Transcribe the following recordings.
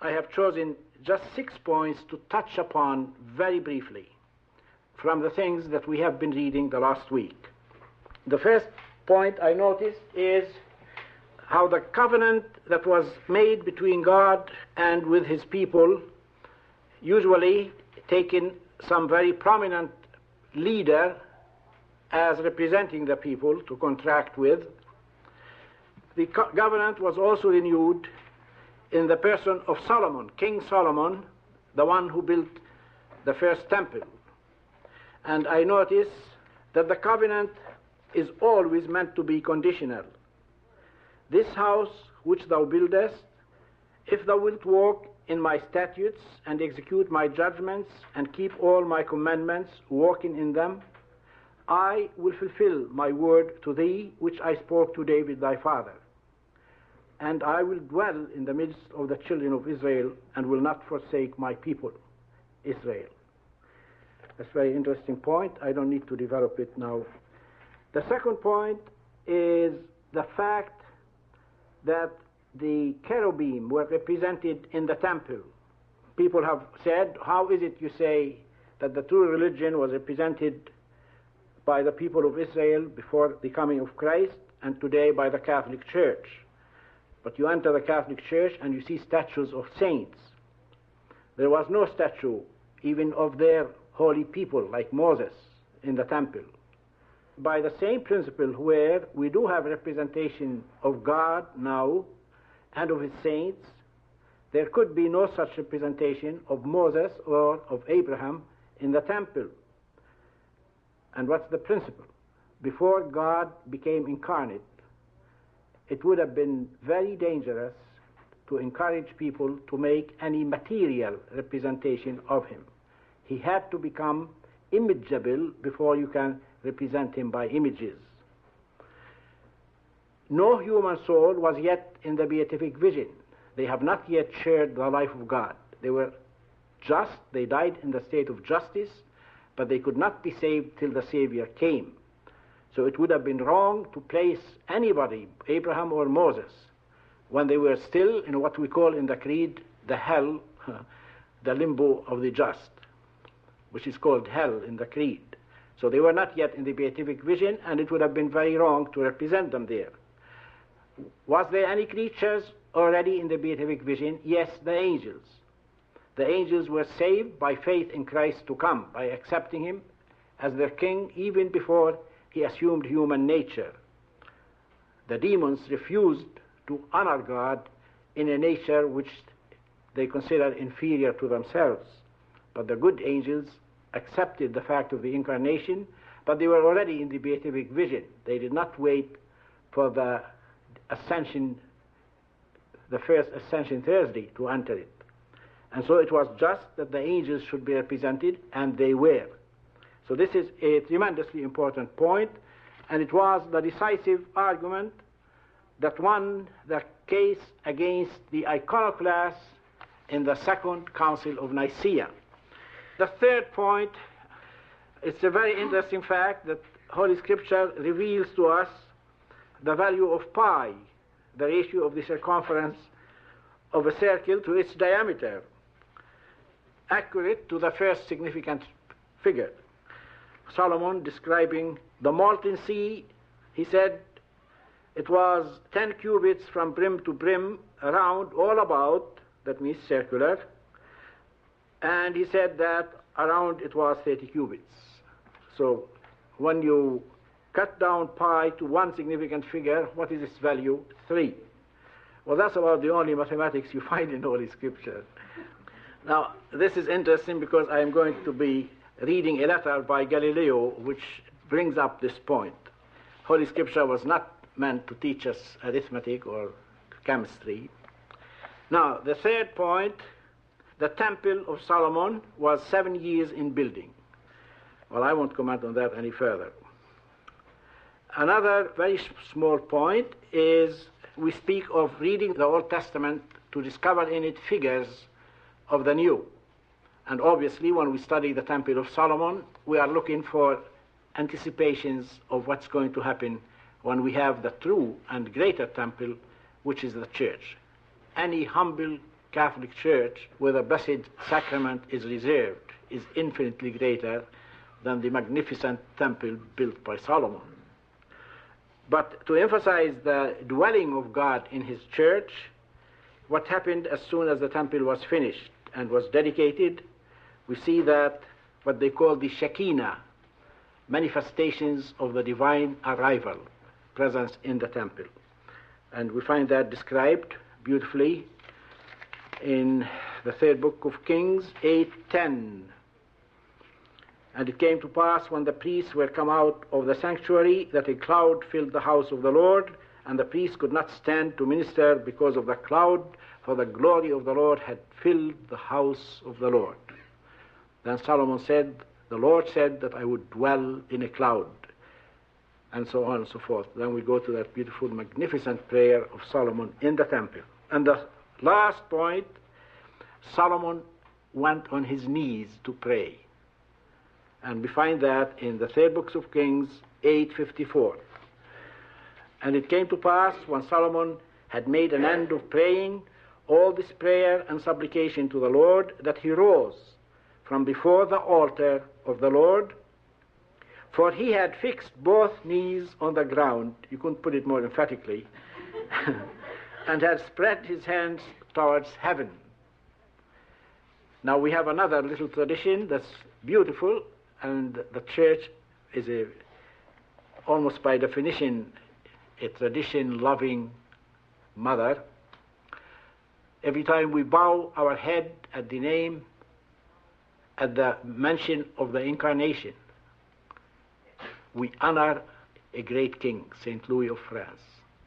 I have chosen just 6 points to touch upon very briefly from the things that we have been reading the last week. The first point I noticed is how the covenant that was made between God and with his people usually taken some very prominent leader as representing the people to contract with. The covenant was also renewed in the person of Solomon, King Solomon, the one who built the first temple. And I notice that the covenant is always meant to be conditional. This house which thou buildest, if thou wilt walk in my statutes and execute my judgments and keep all my commandments, walking in them, I will fulfill my word to thee which I spoke to David thy father. And I will dwell in the midst of the children of Israel and will not forsake my people, Israel. That's a very interesting point. I don't need to develop it now. The second point is the fact that the cherubim were represented in the temple. People have said, how is it you say that the true religion was represented by the people of Israel before the coming of Christ and today by the Catholic Church? But you enter the Catholic Church and you see statues of saints. There was no statue even of their holy people like Moses in the temple. By the same principle where we do have representation of God now and of his saints, there could be no such representation of Moses or of Abraham in the temple. And what's the principle? Before God became incarnate, it would have been very dangerous to encourage people to make any material representation of him. He had to become imageable before you can represent him by images. No human soul was yet in the beatific vision. They have not yet shared the life of God. They were just, they died in the state of justice, but they could not be saved till the Savior came. So it would have been wrong to place anybody, Abraham or Moses, when they were still in what we call in the Creed the hell, the limbo of the just, which is called hell in the Creed. So they were not yet in the beatific vision, and it would have been very wrong to represent them there. Was there any creatures already in the beatific vision? Yes, the angels. The angels were saved by faith in Christ to come, by accepting him as their king even before he assumed human nature. The demons refused to honor God in a nature which they considered inferior to themselves. But the good angels accepted the fact of the incarnation, but they were already in the beatific vision. They did not wait for the ascension, the first ascension Thursday, to enter it. And so it was just that the angels should be represented, and they were. So this is a tremendously important point, and it was the decisive argument that won the case against the iconoclasts in the Second Council of Nicaea. The third point, it's a very interesting fact that Holy Scripture reveals to us the value of pi, the ratio of the circumference of a circle to its diameter, accurate to the first significant figure. Solomon, describing the molten sea, he said it was 10 cubits from brim to brim, around, all about, that means circular, and he said that around it was 30 cubits. So when you cut down pi to one significant figure, what is its value? 3. Well, that's about the only mathematics you find in Holy Scripture. Now, this is interesting because I am going to be reading a letter by Galileo which brings up this point. Holy Scripture was not meant to teach us arithmetic or chemistry. Now, the third point, the Temple of Solomon was 7 years in building. Well, I won't comment on that any further. Another very small point is we speak of reading the Old Testament to discover in it figures of the New. And obviously, when we study the Temple of Solomon, we are looking for anticipations of what's going to happen when we have the true and greater temple, which is the church. Any humble Catholic Church, where the Blessed Sacrament is reserved, is infinitely greater than the magnificent temple built by Solomon. But to emphasize the dwelling of God in his church, what happened as soon as the temple was finished and was dedicated, we see that what they call the Shekinah, manifestations of the divine arrival, presence in the temple. And we find that described beautifully in the third book of Kings, 8:10. And it came to pass when the priests were come out of the sanctuary that a cloud filled the house of the Lord, and the priests could not stand to minister because of the cloud, for the glory of the Lord had filled the house of the Lord. Then Solomon said, the Lord said that I would dwell in a cloud, and so on and so forth. Then we go to that beautiful, magnificent prayer of Solomon in the temple. And the last point, Solomon went on his knees to pray. And we find that in the third book of Kings, 8:54. And it came to pass, when Solomon had made an end of praying all this prayer and supplication to the Lord, that he rose from before the altar of the Lord, for he had fixed both knees on the ground, you couldn't put it more emphatically, and had spread his hands towards heaven. Now we have another little tradition that's beautiful, and the church is almost by definition a tradition-loving mother. Every time we bow our head at the name, at the mention of the Incarnation, we honor a great king, St. Louis of France.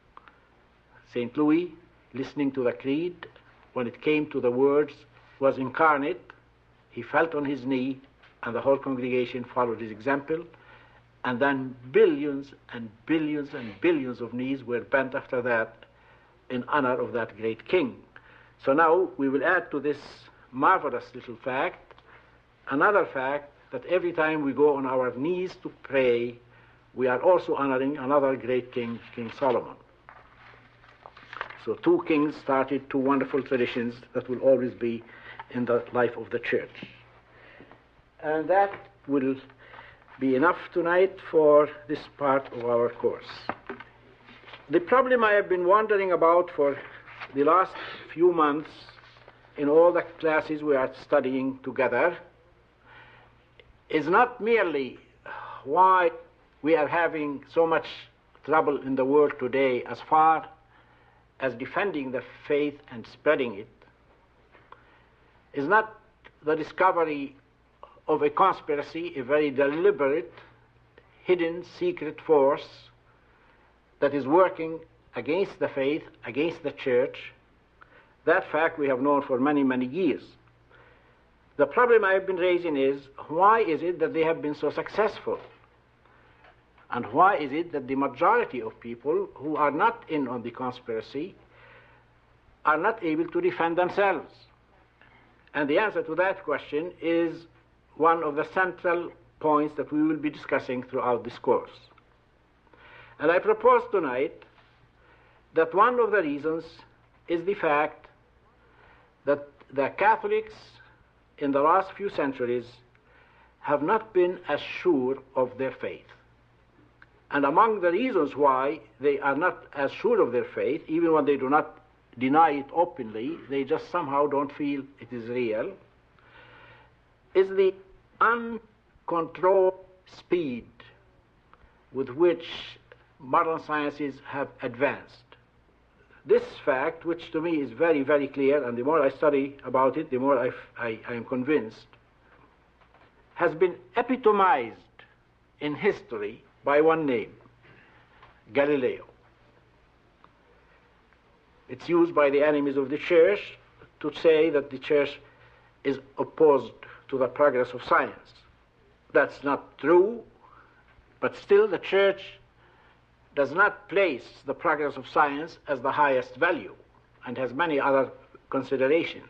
St. Louis, listening to the creed, when it came to the words, was incarnate, he fell on his knee, and the whole congregation followed his example, and then billions and billions and billions of knees were bent after that in honor of that great king. So now we will add to this marvelous little fact another fact, that every time we go on our knees to pray, we are also honoring another great king, King Solomon. So two kings started two wonderful traditions that will always be in the life of the church. And that will be enough tonight for this part of our course. The problem I have been wondering about for the last few months in all the classes we are studying together is not merely why we are having so much trouble in the world today as far as defending the faith and spreading it, is not the discovery of a conspiracy, a very deliberate, hidden, secret force that is working against the faith, against the church. That fact we have known for many, many years. The problem I have been raising is, why is it that they have been so successful? And why is it that the majority of people who are not in on the conspiracy are not able to defend themselves? And the answer to that question is one of the central points that we will be discussing throughout this course. And I propose tonight that one of the reasons is the fact that the Catholics in the last few centuries have not been as sure of their faith. And among the reasons why they are not as sure of their faith, even when they do not deny it openly, they just somehow don't feel it is real, is the uncontrolled speed with which modern sciences have advanced. This fact, which to me is very, very clear, and the more I study about it, the more I am convinced, has been epitomized in history by one name, Galileo. It's used by the enemies of the church to say that the church is opposed to the progress of science. That's not true, but still the church does not place the progress of science as the highest value and has many other considerations.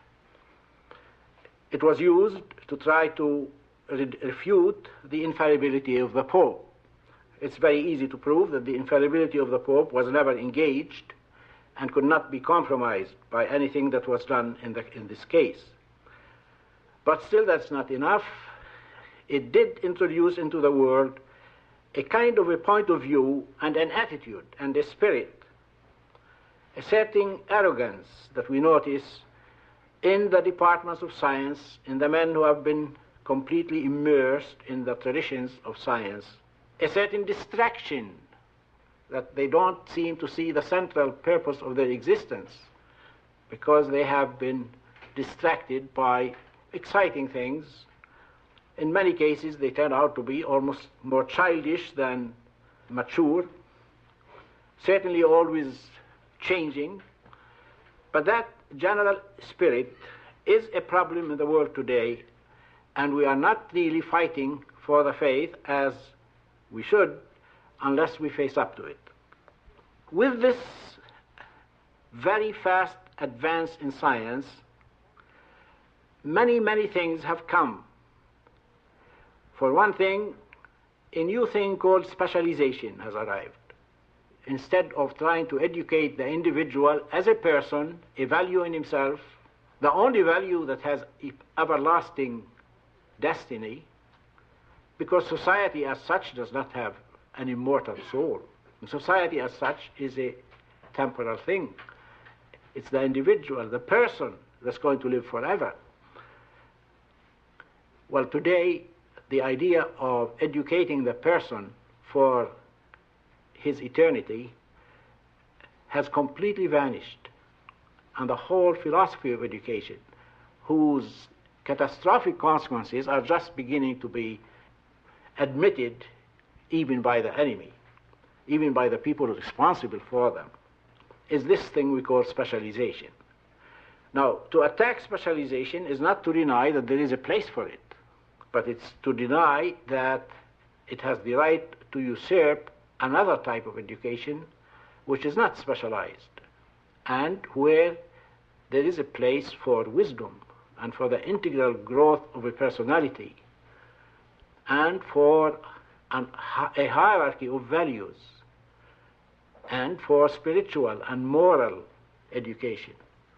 It was used to try to refute the infallibility of the Pope. It's very easy to prove that the infallibility of the Pope was never engaged, and could not be compromised by anything that was done in this case. But still, that's not enough. It did introduce into the world a kind of a point of view and an attitude and a spirit, a certain arrogance that we notice in the departments of science, in the men who have been completely immersed in the traditions of science, a certain distraction that they don't seem to see the central purpose of their existence because they have been distracted by exciting things. In many cases, they turn out to be almost more childish than mature, certainly always changing. But that general spirit is a problem in the world today, and we are not really fighting for the faith as we should unless we face up to it. With this very fast advance in science, many, many things have come. For one thing, a new thing called specialization has arrived. Instead of trying to educate the individual as a person, a value in himself, the only value that has everlasting destiny, because society as such does not have an immortal soul. And society as such is a temporal thing. It's the individual, the person, that's going to live forever. Well, today, the idea of educating the person for his eternity has completely vanished. And the whole philosophy of education, whose catastrophic consequences are just beginning to be admitted even by the enemy, even by the people responsible for them, is this thing we call specialization. Now, to attack specialization is not to deny that there is a place for it, but it's to deny that it has the right to usurp another type of education which is not specialized, and where there is a place for wisdom and for the integral growth of a personality and for a hierarchy of values and for spiritual and moral education.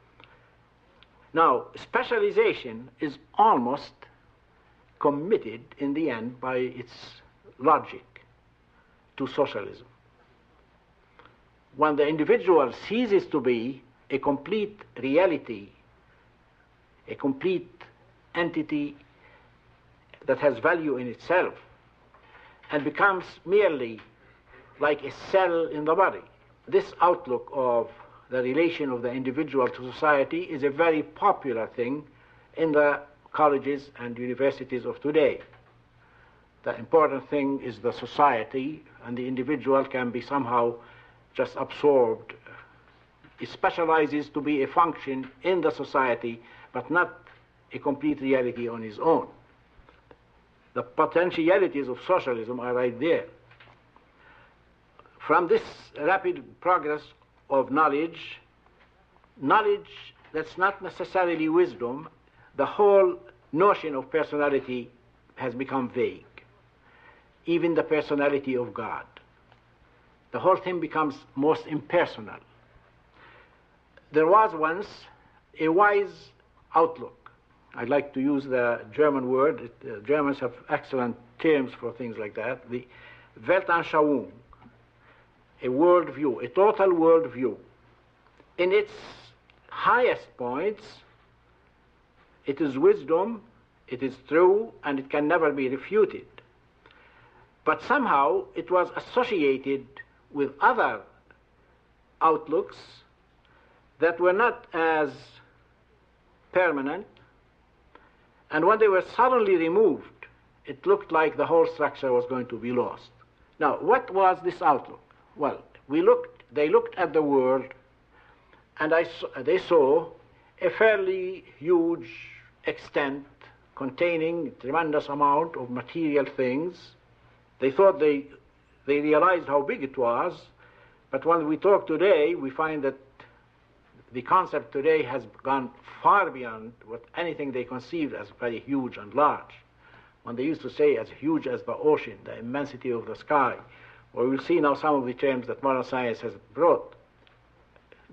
Now, specialization is almost committed in the end by its logic to socialism. When the individual ceases to be a complete reality, a complete entity that has value in itself, and becomes merely like a cell in the body, this outlook of the relation of the individual to society is a very popular thing in the colleges and universities of today. The important thing is the society, and the individual can be somehow just absorbed. It specializes to be a function in the society, but not a complete reality on his own. The potentialities of socialism are right there. From this rapid progress of knowledge that's not necessarily wisdom, the whole notion of personality has become vague. Even the personality of God. The whole thing becomes most impersonal. There was once a wise outlook. I'd like to use the German word. Germans have excellent terms for things like that. The Weltanschauung, a worldview, a total worldview. In its highest points, it is wisdom, it is true, and it can never be refuted. But somehow it was associated with other outlooks that were not as permanent, and when they were suddenly removed, it looked like the whole structure was going to be lost. Now, what was this outlook? Well, they looked at the world, and they saw a fairly huge extent containing a tremendous amount of material things. They thought they realized how big it was, but when we talk today, we find that the concept today has gone far beyond what anything they conceived as very huge and large. When they used to say as huge as the ocean, the immensity of the sky, or we'll see now some of the terms that modern science has brought.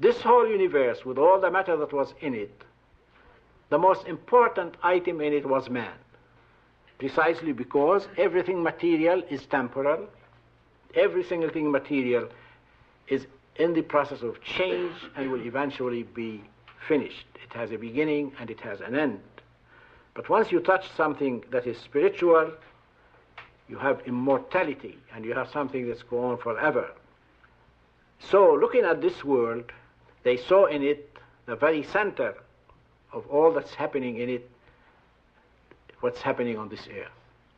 this whole universe, with all the matter that was in it, the most important item in it was man, precisely because everything material is temporal, every single thing material is in the process of change and will eventually be finished. It has a beginning and it has an end. But once you touch something that is spiritual, you have immortality and you have something that's going on forever. So looking at this world, they saw in it the very center of all that's happening in it, what's happening on this earth.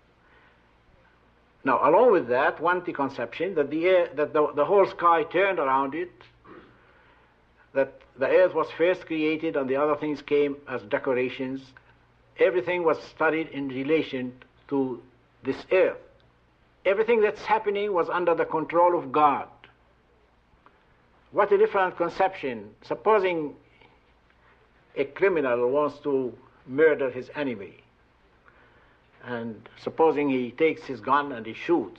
Now, along with that, one the conception that the whole sky turned around it, that the earth was first created and the other things came as decorations. Everything was studied in relation to this earth. Everything that's happening was under the control of God. What a different conception. Supposing a criminal wants to murder his enemy, and supposing he takes his gun and he shoots,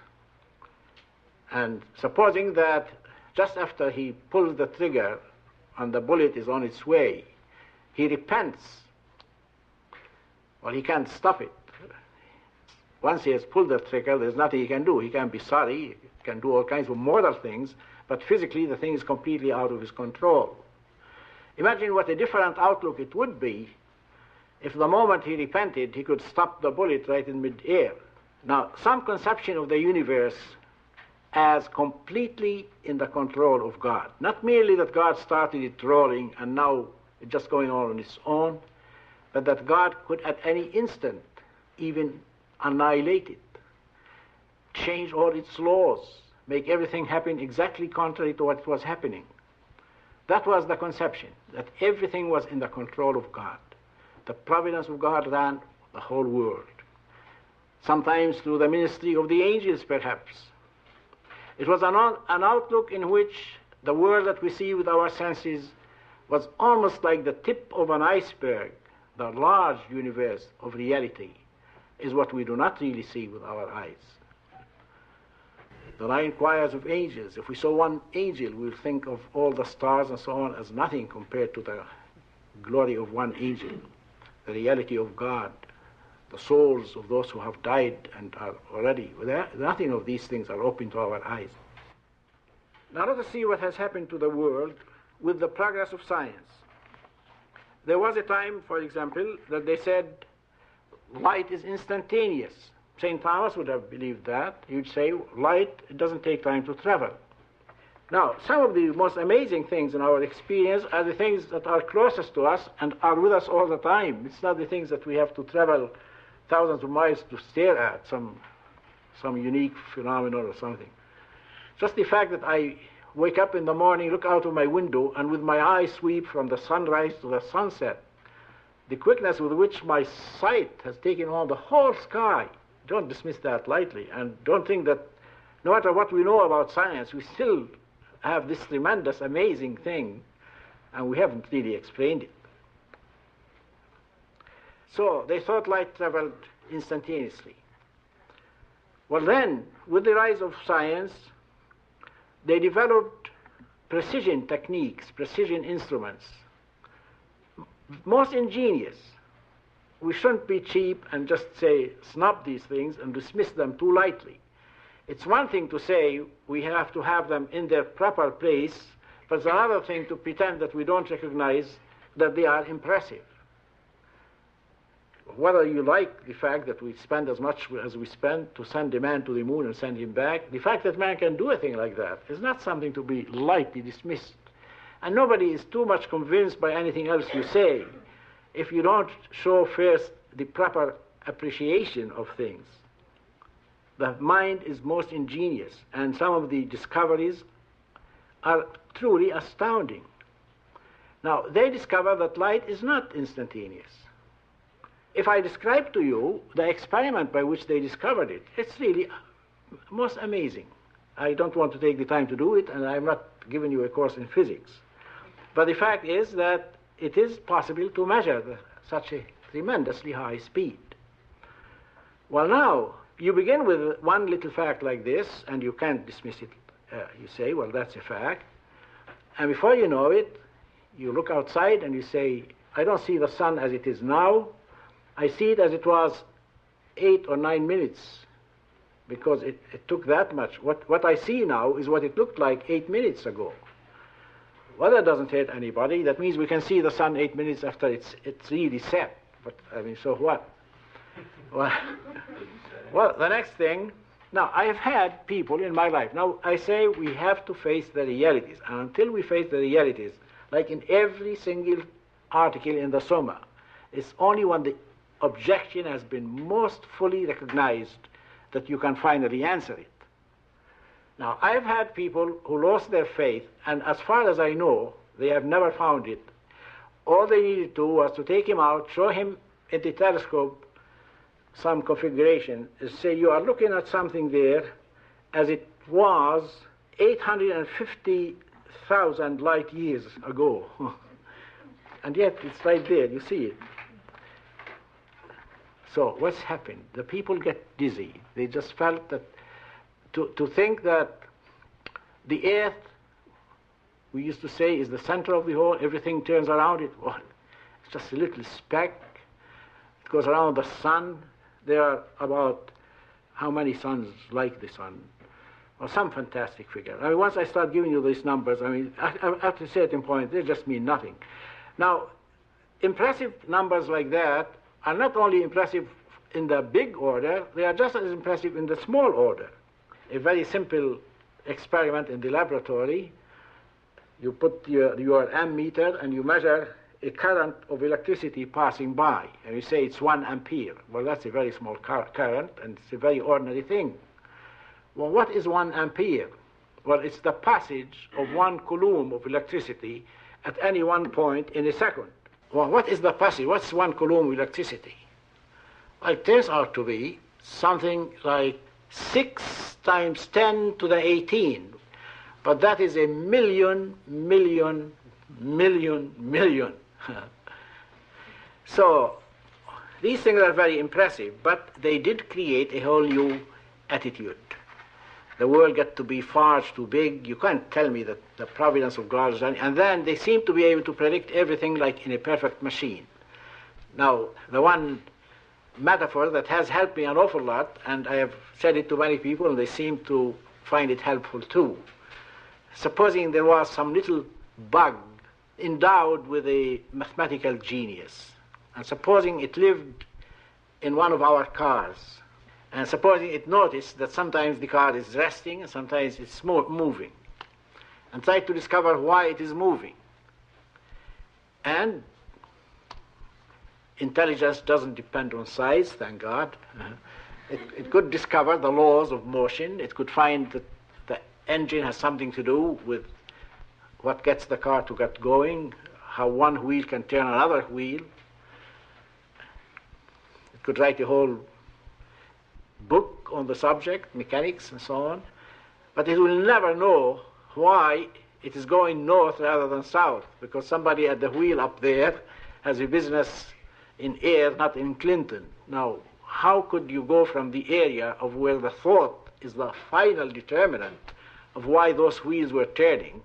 and supposing that just after he pulls the trigger and the bullet is on its way, he repents. Well, he can't stop it. Once he has pulled the trigger, there's nothing he can do. He can be sorry, he can do all kinds of moral things, but physically the thing is completely out of his control. Imagine what a different outlook it would be if the moment he repented, he could stop the bullet right in mid-air. Now, some conception of the universe as completely in the control of God. Not merely that God started it rolling and now it's just going on its own, but that God could at any instant even annihilate it, change all its laws, make everything happen exactly contrary to what was happening. That was the conception, that everything was in the control of God. The providence of God ran the whole world, sometimes through the ministry of the angels, perhaps. It was an outlook in which the world that we see with our senses was almost like the tip of an iceberg. The large universe of reality is what we do not really see with our eyes. The 9 choirs of angels, if we saw one angel, we'll think of all the stars and so on as nothing compared to the glory of one angel. The reality of God, the souls of those who have died and are already, nothing of these things are open to our eyes. Now let us see what has happened to the world with the progress of science. There was a time, for example, that they said light is instantaneous. St. Thomas would have believed that. He would say light, it doesn't take time to travel. Now, some of the most amazing things in our experience are the things that are closest to us and are with us all the time. It's not the things that we have to travel thousands of miles to stare at, some unique phenomenon or something. Just the fact that I wake up in the morning, look out of my window, and with my eyes sweep from the sunrise to the sunset, the quickness with which my sight has taken on the whole sky, don't dismiss that lightly, and don't think that no matter what we know about science, we still have this tremendous, amazing thing, and we haven't really explained it. So they thought light traveled instantaneously. Well then, with the rise of science, they developed precision techniques, precision instruments, most ingenious. We shouldn't be cheap and just say, snub these things and dismiss them too lightly. It's one thing to say we have to have them in their proper place, but it's another thing to pretend that we don't recognize that they are impressive. Whether you like the fact that we spend as much as we spend to send a man to the moon and send him back, the fact that man can do a thing like that is not something to be lightly dismissed. And nobody is too much convinced by anything else you say if you don't show first the proper appreciation of things. The mind is most ingenious, and some of the discoveries are truly astounding. Now, they discover that light is not instantaneous. If I describe to you the experiment by which they discovered it, it's really most amazing. I don't want to take the time to do it, and I'm not giving you a course in physics. But the fact is that it is possible to measure such a tremendously high speed. Well, now, you begin with one little fact like this, and you can't dismiss it. You say, well, that's a fact. And before you know it, you look outside and you say, I don't see the sun as it is now. I see it as it was 8 or 9 minutes, because it took that much. What I see now is what it looked like 8 minutes ago. Well, that doesn't hurt anybody. That means we can see the sun 8 minutes after it's really set. But, I mean, so what? Well, the next thing, now, I have had people in my life. Now, I say we have to face the realities. And until we face the realities, like in every single article in the Summa, it's only when the objection has been most fully recognized that you can finally answer it. Now, I've had people who lost their faith, and as far as I know, they have never found it. All they needed to do was to take him out, show him in the telescope some configuration, and say, you are looking at something there as it was 850,000 light years ago. And yet, it's right there, you see it. So, what's happened? The people get dizzy. They just felt that to think that the earth, we used to say, is the center of the whole, everything turns around it. Well, it's just a little speck. It goes around the sun. There are about how many suns like the sun? Or some fantastic figure. I mean, once I start giving you these numbers, I mean, at a certain point, they just mean nothing. Now, impressive numbers like that are not only impressive in the big order, they are just as impressive in the small order. A very simple experiment in the laboratory, you put your ammeter and you measure a current of electricity passing by, and you say it's 1 ampere. Well, that's a very small current, and it's a very ordinary thing. Well, what is 1 ampere? Well, it's the passage of 1 coulomb of electricity at any one point in a second. Well, what is the passage? What's 1 coulomb of electricity? Well, it turns out to be something like 6 times 10 to the 18. But that is a million. So, these things are very impressive, but they did create a whole new attitude. The world got to be far too big. You can't tell me that the providence of God is done. And then they seem to be able to predict everything like in a perfect machine. Now, the one metaphor that has helped me an awful lot, and I have said it to many people, and they seem to find it helpful too. Supposing there was some little bug endowed with a mathematical genius, and supposing it lived in one of our cars, and supposing it noticed that sometimes the car is resting and sometimes it's moving, and tried to discover why it is moving. And intelligence doesn't depend on size, thank God. It could discover the laws of motion. It could find that the engine has something to do with what gets the car to get going, how one wheel can turn another wheel. It could write a whole book on the subject, mechanics and so on, but it will never know why it is going north rather than south, because somebody at the wheel up there has a business in Ayr, not in Clinton. Now, how could you go from the area of where the thought is the final determinant of why those wheels were turning?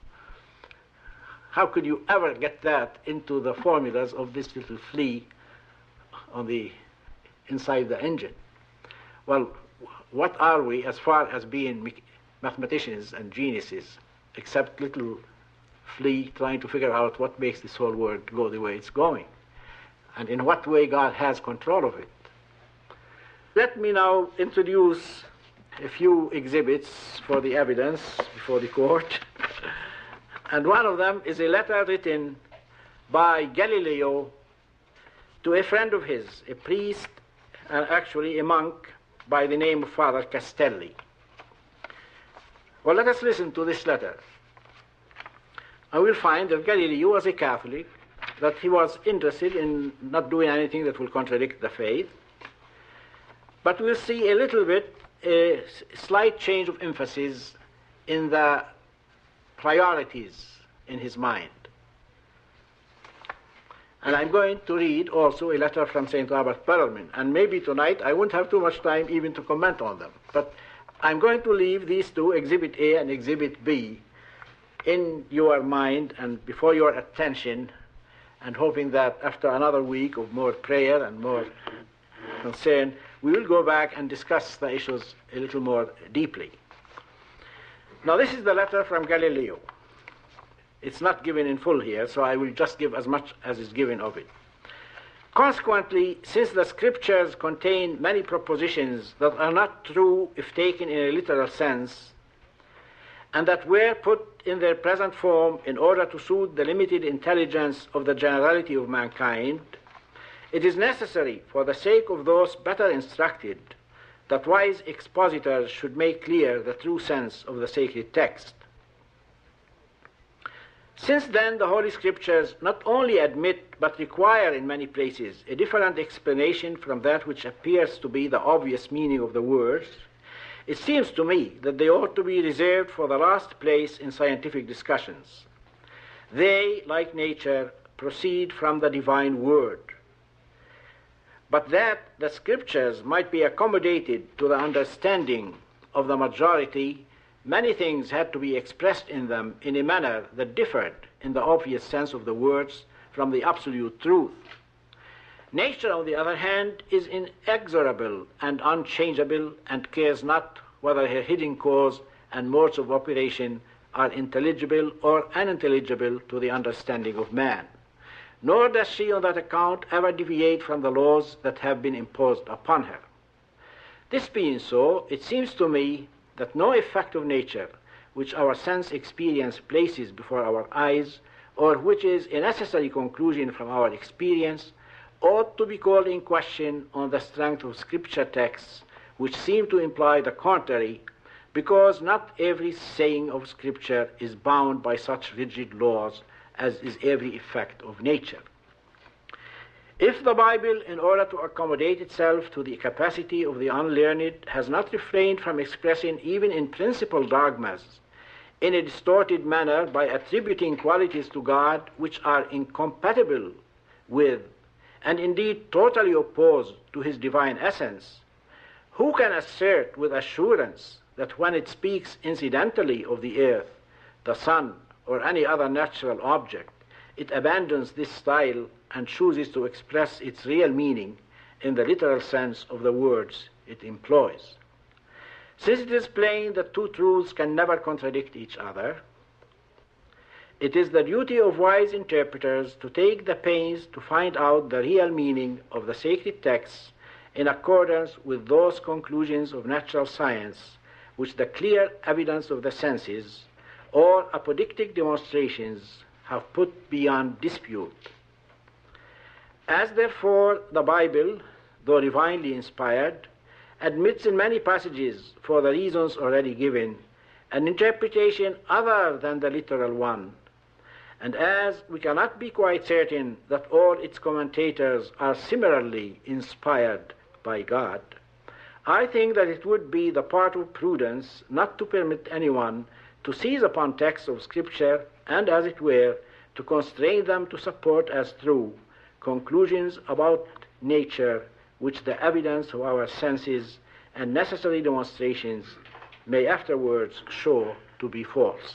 How could you ever get that into the formulas of this little flea on the inside the engine? Well, what are we as far as being mathematicians and geniuses, except little flea trying to figure out what makes this whole world go the way it's going, and in what way God has control of it? Let me now introduce a few exhibits for the evidence before the court. And one of them is a letter written by Galileo to a friend of his, a priest, and actually a monk by the name of Father Castelli. Well, let us listen to this letter. And we'll find that Galileo was a Catholic, that he was interested in not doing anything that will contradict the faith. But we'll see a little bit, a slight change of emphasis in the priorities in his mind. And I'm going to read also a letter from St. Robert Bellarmine. And maybe tonight I won't have too much time even to comment on them. But I'm going to leave these two, Exhibit A and Exhibit B, in your mind and before your attention, and hoping that after another week of more prayer and more concern, we will go back and discuss the issues a little more deeply. Now, this is the letter from Galileo. It's not given in full here, so I will just give as much as is given of it. Consequently, since the scriptures contain many propositions that are not true if taken in a literal sense, and that were put in their present form in order to suit the limited intelligence of the generality of mankind, it is necessary, for the sake of those better instructed, that wise expositors should make clear the true sense of the sacred text. Since then, the Holy Scriptures not only admit but require in many places a different explanation from that which appears to be the obvious meaning of the words, it seems to me that they ought to be reserved for the last place in scientific discussions. They, like nature, proceed from the divine word. But that the Scriptures might be accommodated to the understanding of the majority, many things had to be expressed in them in a manner that differed in the obvious sense of the words from the absolute truth. Nature, on the other hand, is inexorable and unchangeable and cares not whether her hidden cause and modes of operation are intelligible or unintelligible to the understanding of man. Nor does she on that account ever deviate from the laws that have been imposed upon her. This being so, it seems to me that no effect of nature which our sense experience places before our eyes, or which is a necessary conclusion from our experience, ought to be called in question on the strength of Scripture texts which seem to imply the contrary, because not every saying of Scripture is bound by such rigid laws as is every effect of nature. If the Bible, in order to accommodate itself to the capacity of the unlearned, has not refrained from expressing even in principle dogmas in a distorted manner by attributing qualities to God which are incompatible with, and indeed totally opposed to his divine essence, who can assert with assurance that when it speaks incidentally of the earth, the sun, or any other natural object, it abandons this style and chooses to express its real meaning in the literal sense of the words it employs? Since it is plain that two truths can never contradict each other, it is the duty of wise interpreters to take the pains to find out the real meaning of the sacred texts in accordance with those conclusions of natural science which the clear evidence of the senses or apodictic demonstrations have put beyond dispute. As therefore the Bible, though divinely inspired, admits in many passages, for the reasons already given, an interpretation other than the literal one, and as we cannot be quite certain that all its commentators are similarly inspired by God, I think that it would be the part of prudence not to permit anyone to seize upon texts of Scripture and, as it were, to constrain them to support as true conclusions about nature which the evidence of our senses and necessary demonstrations may afterwards show to be false.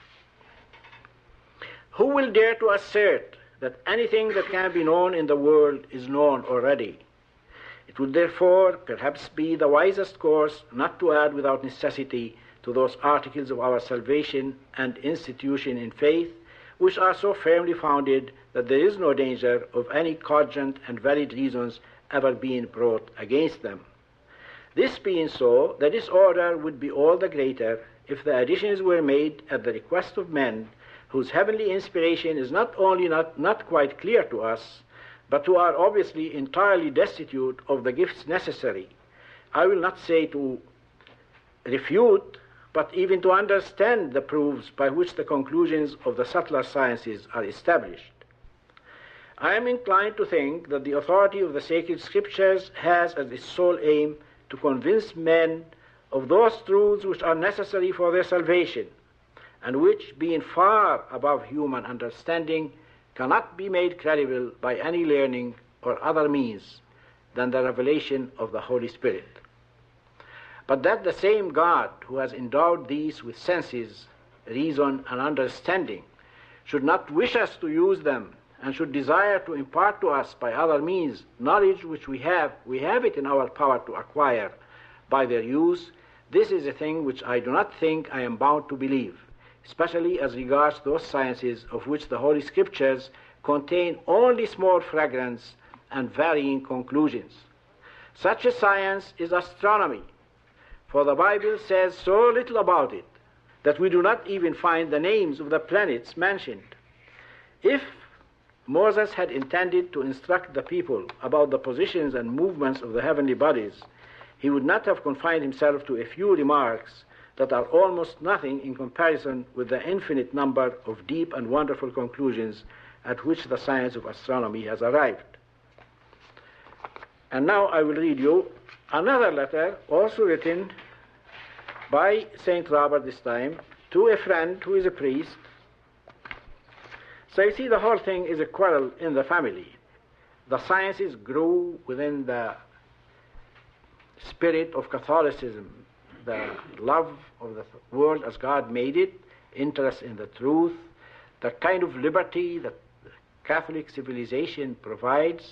Who will dare to assert that anything that can be known in the world is known already? It would therefore perhaps be the wisest course not to add without necessity to those articles of our salvation and institution in faith which are so firmly founded that there is no danger of any cogent and valid reasons ever being brought against them. This being so, the disorder would be all the greater if the additions were made at the request of men whose heavenly inspiration is not only not quite clear to us, but who are obviously entirely destitute of the gifts necessary, I will not say to refute, but even to understand the proofs by which the conclusions of the subtler sciences are established. I am inclined to think that the authority of the sacred Scriptures has as its sole aim to convince men of those truths which are necessary for their salvation, and which, being far above human understanding, cannot be made credible by any learning or other means than the revelation of the Holy Spirit. But that the same God who has endowed these with senses reason, and understanding, should not wish us to use them, and should desire to impart to us by other means knowledge which we have it in our power to acquire by their use, this is a thing which I do not think I am bound to believe, especially as regards those sciences of which the Holy Scriptures contain only small fragments and varying conclusions. Such a science is astronomy, for the Bible says so little about it that we do not even find the names of the planets mentioned. If Moses had intended to instruct the people about the positions and movements of the heavenly bodies, he would not have confined himself to a few remarks that are almost nothing in comparison with the infinite number of deep and wonderful conclusions at which the science of astronomy has arrived. And now I will read you another letter, also written by St. Robert this time, to a friend who is a priest. So you see, the whole thing is a quarrel in the family. The sciences grew within the spirit of Catholicism, the love of the world as God made it, interest in the truth, the kind of liberty that Catholic civilization provides.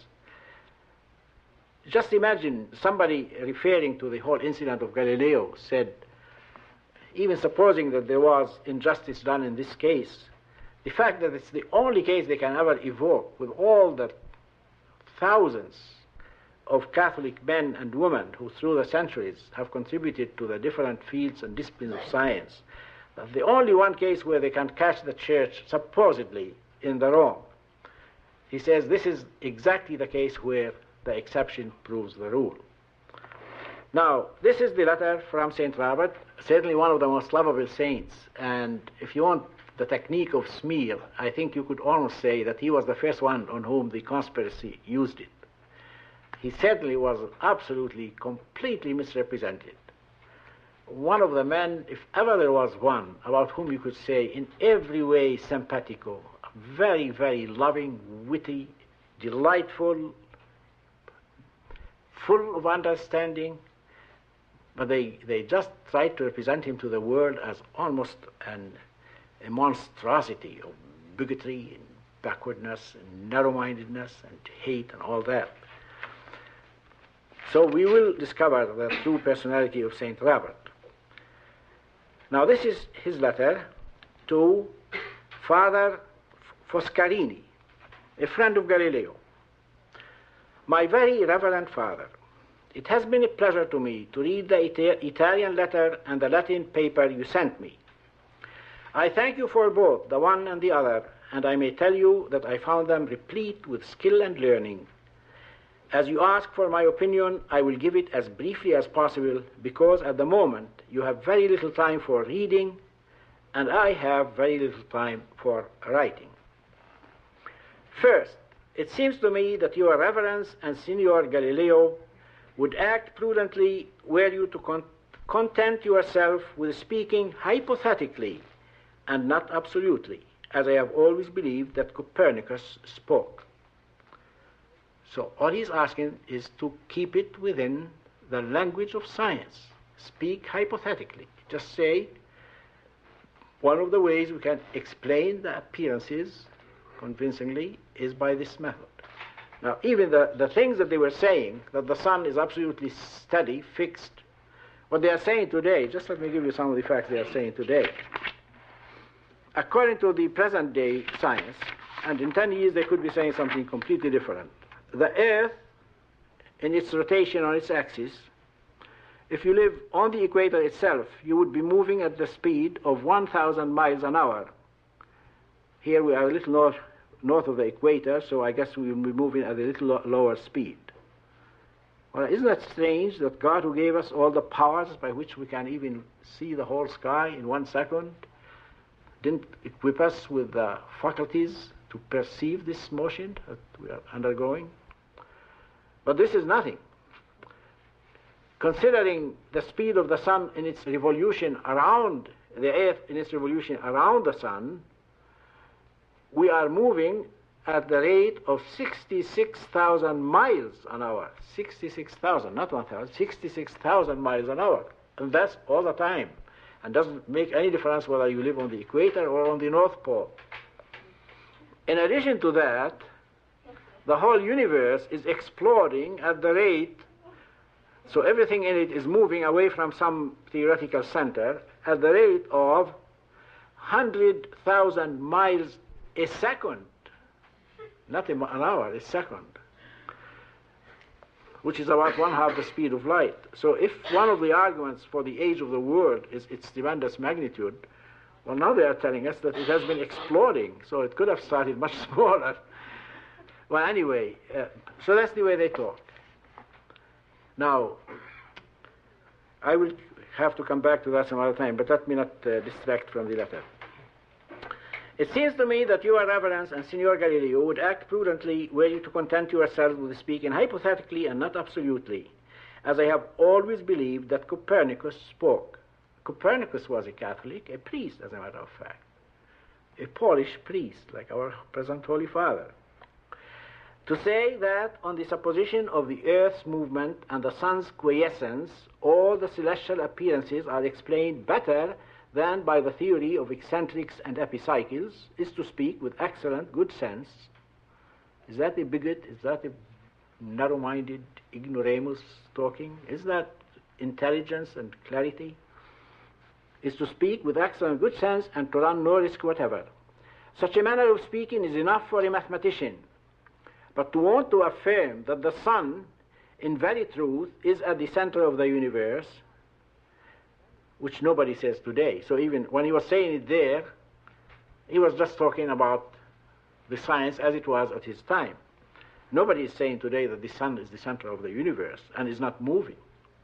Just imagine somebody referring to the whole incident of Galileo said, even supposing that there was injustice done in this case, the fact that it's the only case they can ever evoke with all the thousands of Catholic men and women who through the centuries have contributed to the different fields and disciplines of science, that's the only one case where they can catch the church supposedly in the wrong. He says this is exactly the case where the exception proves the rule. Now, this is the letter from St. Robert, certainly one of the most lovable saints, and if you want the technique of smear, I think you could almost say that he was the first one on whom the conspiracy used it. He certainly was absolutely, completely misrepresented. One of the men, if ever there was one, about whom you could say in every way simpatico, very, very loving, witty, delightful, full of understanding, but they just tried to represent him to the world as almost a monstrosity of bigotry and backwardness and narrow-mindedness and hate and all that. So we will discover the true personality of St. Robert. Now this is his letter to Father Foscarini, a friend of Galileo. My very reverend Father, it has been a pleasure to me to read the Italian letter and the Latin paper you sent me. I thank you for both, the one and the other, and I may tell you that I found them replete with skill and learning. As you ask for my opinion, I will give it as briefly as possible, because at the moment you have very little time for reading, and I have very little time for writing. First, it seems to me that your Reverence and Signor Galileo would act prudently were you to content yourself with speaking hypothetically and not absolutely, as I have always believed that Copernicus spoke. So all he's asking is to keep it within the language of science. Speak hypothetically. Just say, one of the ways we can explain the appearances convincingly is by this method. Now, even the things that they were saying, that the sun is absolutely steady, fixed, what they are saying today, just let me give you some of the facts they are saying today. According to the present day science, and in 10 years they could be saying something completely different, the Earth, in its rotation on its axis, if you live on the equator itself, you would be moving at the speed of 1,000 miles an hour. Here we are a little north of the equator, so I guess we will be moving at a little lower speed. Well, isn't that strange that God, who gave us all the powers by which we can even see the whole sky in 1 second, didn't equip us with the faculties to perceive this motion that we are undergoing? But this is nothing. Considering the speed of the sun in its revolution around the Earth, in its revolution around the sun, we are moving at the rate of 66,000 miles an hour. 66,000, not 1,000, 66,000 miles an hour. And that's all the time. and doesn't make any difference whether you live on the equator or on the North Pole. In addition to that, the whole universe is exploding at the rate, so everything in it is moving away from some theoretical center at the rate of 100,000 miles a second, not an hour, a second, which is about one half the speed of light. So if one of the arguments for the age of the world is its tremendous magnitude, well, now they are telling us that it has been exploding, so it could have started much smaller. Well, anyway, so that's the way they talk. Now, I will have to come back to that some other time, but let me not distract from the letter. It seems to me that your Reverence and Signor Galileo would act prudently were you to content yourselves with speaking hypothetically and not absolutely, as I have always believed that Copernicus spoke. Copernicus was a Catholic, a priest, as a matter of fact, a Polish priest, like our present Holy Father. To say that on the supposition of the Earth's movement and the Sun's quiescence, all the celestial appearances are explained better than by the theory of eccentrics and epicycles is to speak with excellent good sense. Is that a bigot? Is that a narrow-minded ignoramus talking? Is that intelligence and clarity? Is to speak with excellent good sense and to run no risk whatever. Such a manner of speaking is enough for a mathematician. But to want to affirm that the sun, in very truth, is at the center of the universe, which nobody says today. So even when he was saying it there, he was just talking about the science as it was at his time. Nobody is saying today that the sun is the center of the universe and is not moving.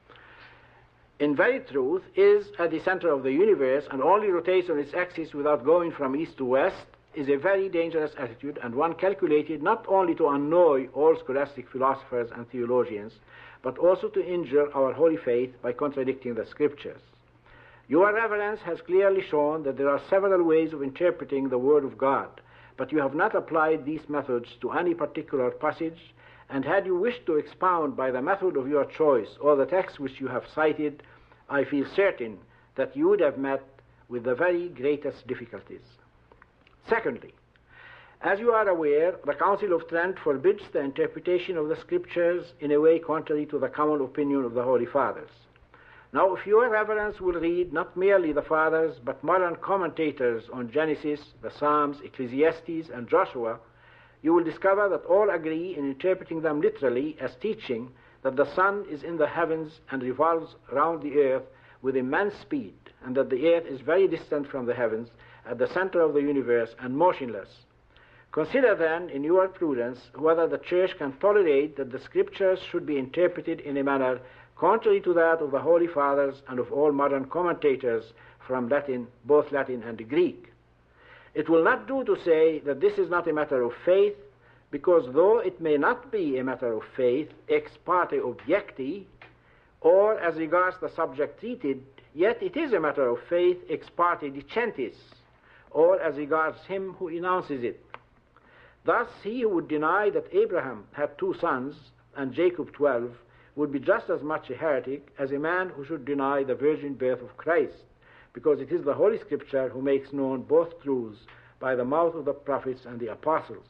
In very truth, is at the center of the universe and only rotates on its axis without going from east to west, is a very dangerous attitude, and one calculated not only to annoy all scholastic philosophers and theologians, but also to injure our holy faith by contradicting the scriptures. Your Reverence has clearly shown that there are several ways of interpreting the Word of God, but you have not applied these methods to any particular passage, and had you wished to expound by the method of your choice all the texts which you have cited, I feel certain that you would have met with the very greatest difficulties. Secondly, as you are aware, the Council of Trent forbids the interpretation of the Scriptures in a way contrary to the common opinion of the Holy Fathers. Now, if your Reverence will read not merely the Fathers, but modern commentators on Genesis, the Psalms, Ecclesiastes, and Joshua, you will discover that all agree in interpreting them literally as teaching that the sun is in the heavens and revolves round the earth with immense speed, and that the earth is very distant from the heavens, at the center of the universe, and motionless. Consider then, in your prudence, whether the Church can tolerate that the Scriptures should be interpreted in a manner contrary to that of the Holy Fathers and of all modern commentators from Latin, both Latin and Greek. It will not do to say that this is not a matter of faith, because though it may not be a matter of faith ex parte objecti, or as regards the subject treated, yet it is a matter of faith ex parte dicentis, or as regards him who announces it. Thus, he who would deny that Abraham had 2 sons and Jacob 12 would be just as much a heretic as a man who should deny the virgin birth of Christ, because it is the Holy Scripture who makes known both truths by the mouth of the prophets and the apostles.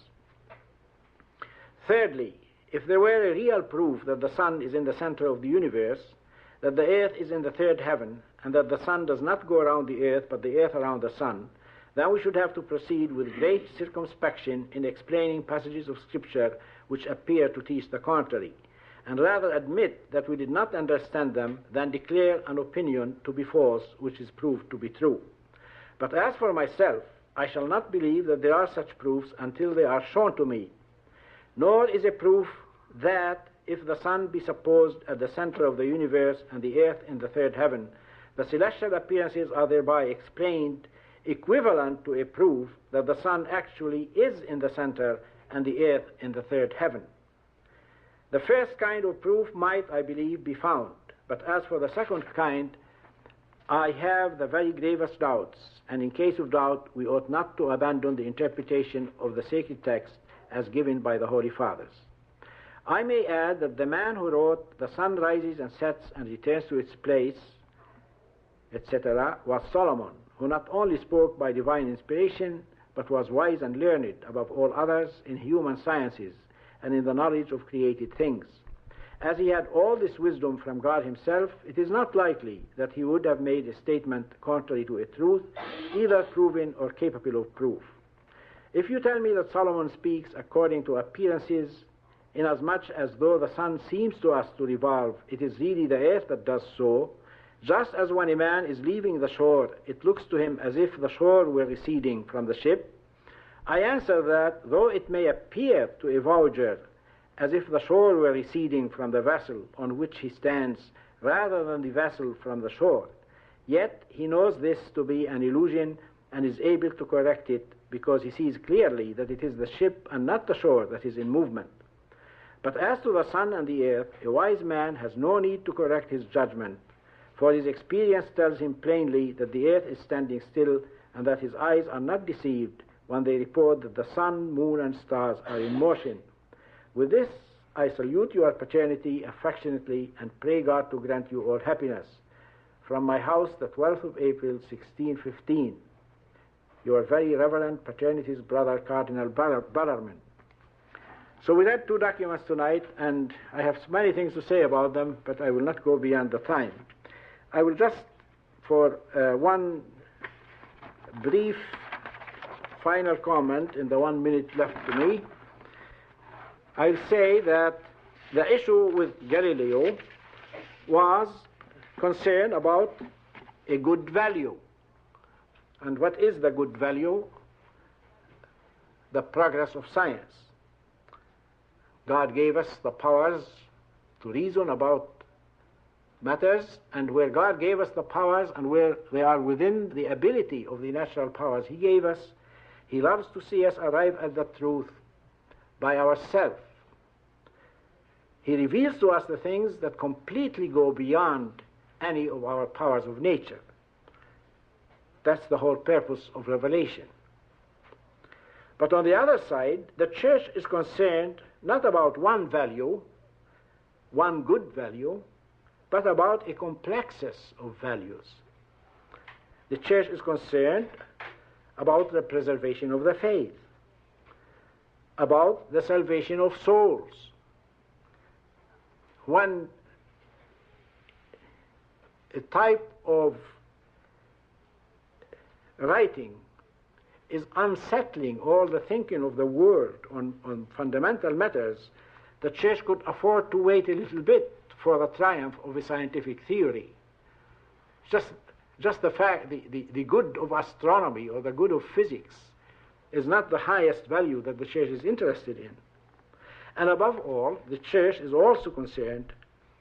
Thirdly, if there were a real proof that the sun is in the center of the universe, that the earth is in the third heaven, and that the sun does not go around the earth but the earth around the sun, then we should have to proceed with great circumspection in explaining passages of Scripture which appear to teach the contrary, and rather admit that we did not understand them than declare an opinion to be false which is proved to be true. But as for myself, I shall not believe that there are such proofs until they are shown to me. Nor is a proof that, if the sun be supposed at the center of the universe and the earth in the third heaven, the celestial appearances are thereby explained, equivalent to a proof that the sun actually is in the center and the earth in the third heaven. The first kind of proof might, I believe, be found, but as for the second kind, I have the very gravest doubts, and in case of doubt, we ought not to abandon the interpretation of the sacred text as given by the Holy Fathers. I may add that the man who wrote, "The sun rises and sets and returns to its place," etc., was Solomon, who not only spoke by divine inspiration, but was wise and learned above all others in human sciences and in the knowledge of created things. As he had all this wisdom from God himself, it is not likely that he would have made a statement contrary to a truth, either proven or capable of proof. If you tell me that Solomon speaks according to appearances, inasmuch as though the sun seems to us to revolve, it is really the earth that does so, just as when a man is leaving the shore, it looks to him as if the shore were receding from the ship, I answer that, though it may appear to a voyager as if the shore were receding from the vessel on which he stands rather than the vessel from the shore, yet he knows this to be an illusion and is able to correct it because he sees clearly that it is the ship and not the shore that is in movement. But as to the sun and the earth, a wise man has no need to correct his judgment, for his experience tells him plainly that the earth is standing still and that his eyes are not deceived when they report that the sun, moon, and stars are in motion. With this, I salute your paternity affectionately and pray God to grant you all happiness. From my house, the 12th of April, 1615. Your very reverend paternity's brother, Cardinal Bellarmine. So we read two documents tonight, and I have many things to say about them, but I will not go beyond the time. I will just, for one brief final comment in the 1 minute left to me, I'll say that the issue with Galileo was concerned about a good value. And what is the good value? The progress of science. God gave us the powers to reason about matters, and where God gave us the powers and where they are within the ability of the natural powers He gave us, He loves to see us arrive at the truth by ourselves. He reveals to us the things that completely go beyond any of our powers of nature. That's the whole purpose of revelation. But on the other side, the church is concerned not about one value, one good value, but about a complexus of values. The church is concerned about the preservation of the faith, about the salvation of souls. When a type of writing is unsettling all the thinking of the world on fundamental matters, the church could afford to wait a little bit for the triumph of a scientific theory. Just the fact, the good of astronomy or the good of physics is not the highest value that the church is interested in. And above all, the church is also concerned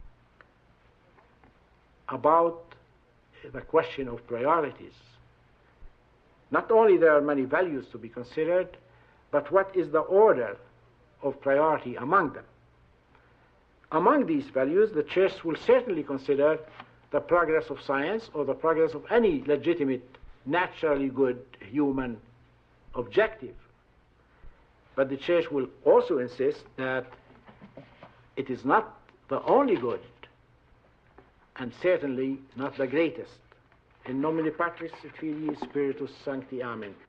about the question of priorities. Not only there are many values to be considered, but what is the order of priority among them? Among these values, the church will certainly consider the progress of science or the progress of any legitimate, naturally good human objective. But the church will also insist that it is not the only good, and certainly not the greatest. In nomine Patris et Filii Spiritus Sancti. Amen.